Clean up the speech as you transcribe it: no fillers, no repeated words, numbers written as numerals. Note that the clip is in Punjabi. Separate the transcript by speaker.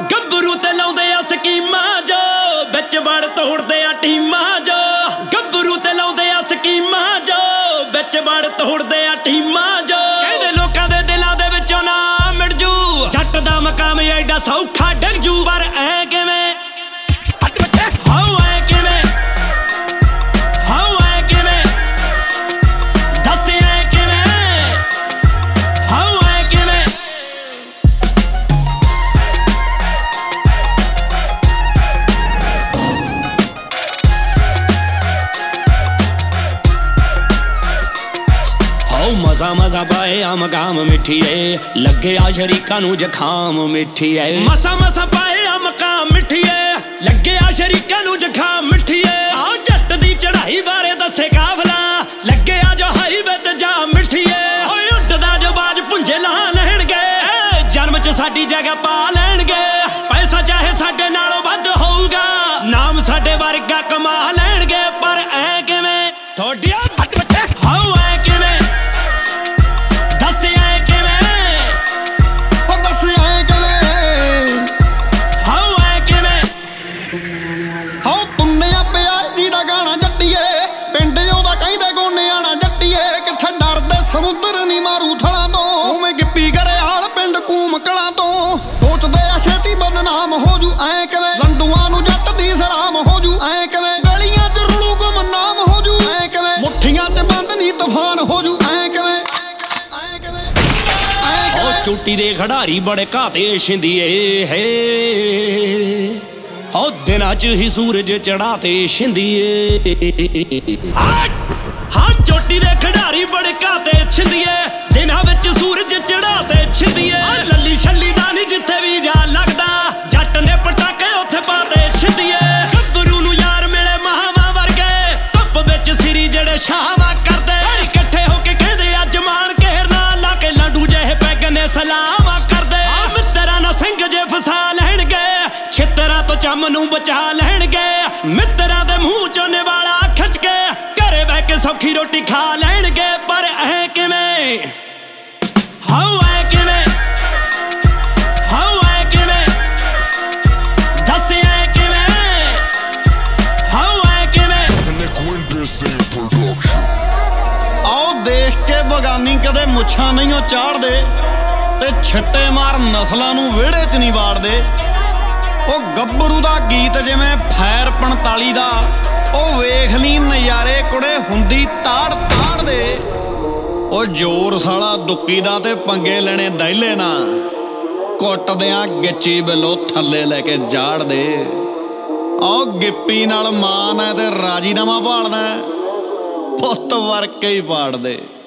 Speaker 1: ਗੱਭਰੂ ਤੇ ਲਾਉਂਦੇ ਆ ਸਕੀਮਾਂ ਜੋ ਵਿੱਚ ਵੜ ਤੋੜਦੇ ਆ ਟੀਮਾਂ ਜੋ ਗੱਭਰੂ ਤੇ ਲਾਉਂਦੇ ਆ ਸਕੀਮਾਂ ਜੋ ਵਿੱਚ ਵੜ ਤੋੜਦੇ ਆ ਟੀਮਾਂ ਜੋ ਕਹਿੰਦੇ ਲੋਕਾਂ ਦੇ ਦਿਲਾਂ ਦੇ ਵਿੱਚੋਂ ਨਾ ਮਿਟ ਜੂ ਜੱਟ ਦਾ ਮਕਾਮ ਐਡਾ ਸੌਖਾ ਡਿੱਗ ਜੂ ਪਰ ਐ ਕਿਵੇਂ ਮਜ਼ਾ ਮਜ਼ਾ ਪਾਏ ਆ ਮਕਾਮ ਮਿੱਠੀਏ ਲੱਗੇ ਆ ਸ਼ਰੀਕਾਂ ਨੂੰ ਜ਼ੁਕਾਮ ਮਿੱਠੀਏ ਮਸਾ ਮਸਾ ਪਾਏ ਆ ਮਕਾਮ ਮਿੱਠੀਏ ਲੱਗੇ ਆ ਸ਼ਰੀਕਾਂ ਨੂੰ ਜ਼ੁਕਾਮ ਮਿੱਠੀਏ ਆਓ ਜੱਟ ਦੀ ਚੜ੍ਹਾਈ ਬਾਰੇ ਦੱਸੇ ਕਾਫਲਾ ਲੱਗੇ ਆ ਜੋ ਹਾਈਵੇ ਤੇ ਜਾ ਮਿੱਠੀਏ ਓਏ ਉੱਡਦਾ ਜੋ ਬਾਜ ਪੁੰਜੇ ਲਾ ਲੈਣਗੇ ਜਨਮ ਚ ਸਾਡੀ ਜਗ੍ਹਾ ਪਾ ਲੈਣਗੇ ਪੈਸਾ ਚਾਹੇ ਸਾਡੇ ਨਾਲੋਂ ਵੱਧ ਹੋਊਗਾ ਨਾਮ ਸਾਡੇ ਵਰਗਾ ਕਮਾ ਲੈਣਗੇ ਪਰ ਐ ਕਿਵੇਂ ਤੁਹਾਡੀਆਂ
Speaker 2: ਸਮੁੰਦਰ ਨੀ ਮਾਰੂ ਥਲਾਂ ਤੋਂ ਉਵੇਂ ਗਿੱਪੀ ਕਰੇ ਹਾਲ ਪਿੰਡ ਕੂਮ ਕਲਾਂ ਤੋਂ ਸੋਚਦੇ ਆ ਛੇਤੀ ਬਦਨਾਮ ਹੋ ਜੂ ਐ ਕਿਵੇਂ ਲੰਡੂਆਂ ਨੂੰ ਜੱਟ ਦੀ ਸਲਾਮ ਹੋ ਜੂ ਐ ਕਿਵੇਂ ਗਲੀਆਂ ਚ ਰੁਲੂ ਗੁਮਨਾਮ ਹੋ ਜੂ ਐ ਕਿਵੇਂ ਮੁੱਠੀਆਂ ਚ ਬੰਦ ਨੀ ਤੂਫਾਨ ਹੋ ਜੂ ਐ ਕਿਵੇਂ
Speaker 1: ਓ ਚੋਟੀ ਦੇ ਖਿਡਾਰੀ ਬੜੇ ਘਾਤੇ ਛਿੰਦੀਏ ਹੈ ਓ ਦਿਨਾਂ ਚ ਹੀ ਸੂਰਜ ਚੜਾਤੇ ਛਿੰਦੀਏ ਹਾਂ ਚੋਟੀ ਦੇ ਖਿਡਾਰੀ ਬੜੇ ਘਾਤੇ ਛਿੰਦੀਏ ਦਿਨਾਂ ਵਿੱਚ ਸੂਰਜ ਚੜਾਤੇ ਛਿੰਦੀਏ ਲੱਲੀ ਛੱਲੀ ਦਾ ਨੀ ਜਿੱਥੇ ਵੀ ਜਾ ਲੱਗਦਾ ਜੱਟ ਨੇ ਪਟਾਕੇ ਉੱਥੇ ਪਾਤੇ ਛਿੰਦੀਏ ਗੱਭਰੂ ਨੂੰ ਯਾਰ ਮਿਲੇ ਮਹਾਵਾਂ ਵਰਗੇ ਧੁੱਪ ਵਿੱਚ ਸਿਰੀ ਜਿਹੜੇ ਛਾਵਾਂ ਕਰਦੇ ਇਕੱਠੇ ਹੋ ਕੇ ਕਹਿੰਦੇ ਅੱਜ ਮਾਣ ਘੇਰਨਾ ਲਾ ਕੇ ਲਾਂਡੂ ਜਿਹੇ ਪੈਗ ਨੇ ਸਲਾਮਾਂ ਕਰਦੇ ਮਿੱਤਰਾਂ ਨਾਲ ਸਿੰਘ ਜੇ ਫਸਾ ਲੈਣਗੇ ਛਿੱਤਰਾਂ ਤੋਂ ਚੰਮ ਨੂੰ ਬਚਾ ਲੈਣਗੇ ਮਿੱਤਰਾਂ ਦੇ ਮੂੰਹ ਚੋਂ ਨਿਵਾਲਾ ਖਿੱਚ ਕੇ ਘਰੇ ਬਹਿ ਕੇ ਸੌਖੀ ਰੋਟੀ ਖਾ ਲੈਣਗੇ ਪਰ ਐ ਕਿਵੇਂ ਹਾਉ ਐ ਕਿਵੇਂ ਹਾਉ ਐ ਕਿਵੇਂ ਦੱਸ ਐ ਕਿਵੇਂ ਹਾਉ ਐ ਕਿਵੇਂ
Speaker 2: ਆਓ ਦੇਖ ਕੇ ਬਗਾਨੀ ਕਦੇ ਮੁੱਛਾਂ ਨਹੀਂ ਓ ਚਾੜਦੇ ਤੇ ਛੱਟੇ ਮਾਰ ਨਸਲਾਂ ਨੂੰ ਵਿਹੜੇ 'ਚ ਨਹੀਂ ਵਾੜਦੇ ਉਹ ਗੱਭਰੂ ਦਾ ਗੀਤ ਜਿਵੇਂ ਫੈਰ 45 ਦਾ ਉਹ ਵੇਖ ਲਈ ਨਜ਼ਾਰੇ ਕੁੜੇ ਹੁੰਦੀ ਤਾੜ ਤਾੜ ਦੇ ਉਹ ਜ਼ੋਰ ਸਾਲਾ ਦੁੱਕੀ ਦਾ ਤੇ ਪੰਗੇ ਲੈਣੇ ਦਹਿਲੇ ਨਾ ਕੁੱਟਦਿਆਂ ਗਿੱਚੀ ਬਿੱਲੋ ਥੱਲੇ ਲੈ ਕੇ ਜਾੜ ਦੇ ਆਹ ਗਿੱਪੀ ਨਾਲ ਮਾਨ ਹੈ ਤੇ ਰਾਜੀਨਾਮਾ ਭਾਲਦਾ ਪੁੱਤ ਵਰਕੇ ਹੀ ਪਾੜ ਦੇ।